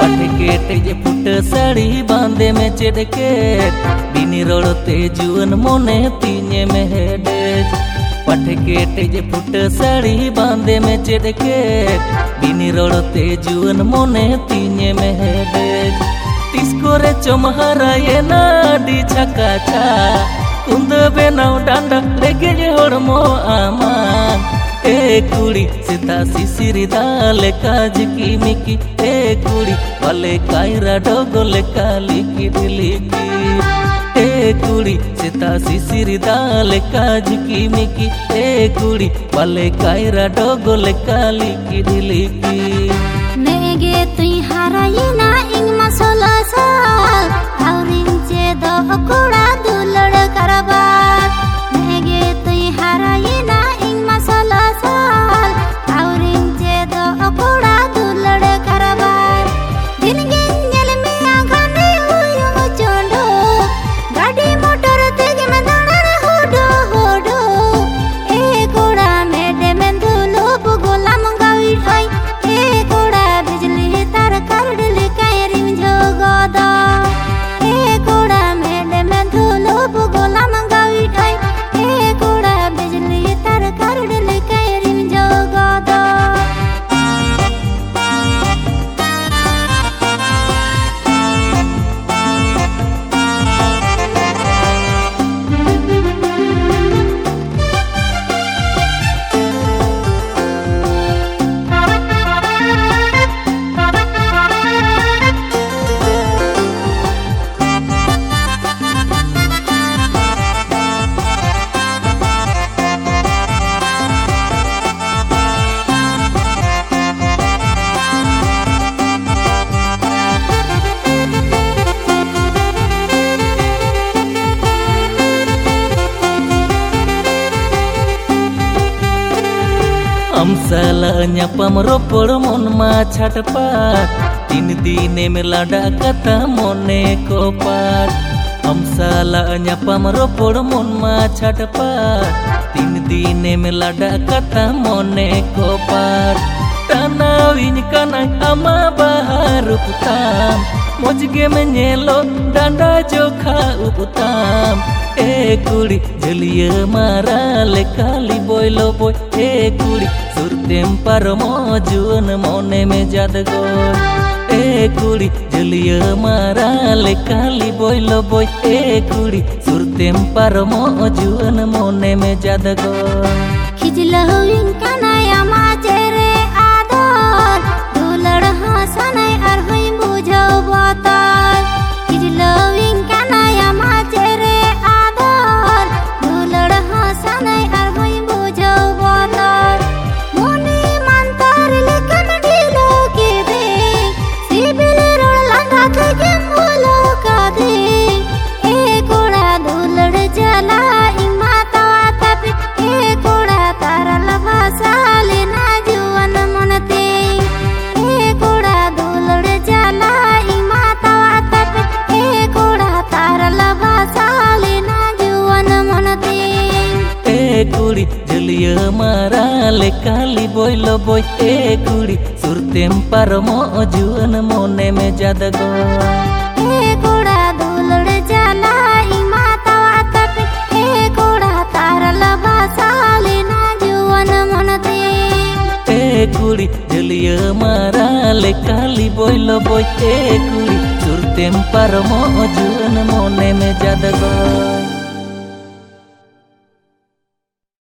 पटकेट जे foot sari बांधे में चेडकेट बिनी रोड़ते Juan मोने तीने में हेडेज पटकेट जे फुट साड़ी बांधे में चेडकेट बिनी रोड़ते जुअन मोने तीने में हेडेज तिसकोरे चमहरा ये नाडी छकाचा कुंद बेनाव डांडा लेगे जे होड़मो आमान ए कुड़ी सीता सिसिरी दाले काज की मिकी ए कुड़ी वाले कायरा डोगोले काली की दिलिकी ए कुड़ी सीता सिसिरी दाले काज की मिकी ए कुड़ी वाले कायरा डोगोले काली की दिलिकी नेगे तुई हाराई ना इंग मसोला साल हाउरिंग चे दो कुड़ा दुलड़ करबार नेगे तुई हाराई ना इंग मसोला साल हाउरिंग चे दो कुड़ा दुलड़ करबार दिन गेंजल में आगाने हुयुंग चोंडो गाड़ी मोटर तेगे में दाड़र होडो होडो ए कुड़ा मेडे में धुलो बुगोलाम गावी ठाई ए कुड़ा बिजली तार करडल कायरिम जोगोदा ए कुड़ा मेडे में धुलो बुगोलाम गावी ठाई ए कुड़ा बिजली तार करडल कायरिम जोगोदा साला nyapam ropor mon ma छटपट तीन दिने में लाडा कथा मोने को पाट साला nyapam ropor mon ma छटपट तीन दिने में लाडा कथा मोने को पाट tanawin kana ama bahar uputam mojge में nyelo danda jokha uputam ए कुड़ी जलिया मारा ले काली बोलो बोय ए कुड़ी सुरतेम पर मौजुन मोने में जादगो ए कुड़ी जलिया मारा ले काली बोलो बोय ए कुड़ी सुरतेम पर मौजुन मोने में जादगो खिजलहुइन कनाया माचेरे आदर दुलड़ हसनाय आर होई बुझो बातार खिजलहुइन कनाया माचेरे कुड़ी जलिया मारा ले काली बोलो बोय ए कुड़ी सुरतेम पर मौजुन मोने में जादगो ए कुड़ा दुलड़ जाला ई माता वातप ए कुड़ा तार लबा साले ना जुवन मनते ए कुड़ी जलिया मारा ले काली बोलो बोय ए कुड़ी सुरतेम पर मौजुन मोने में जादगो।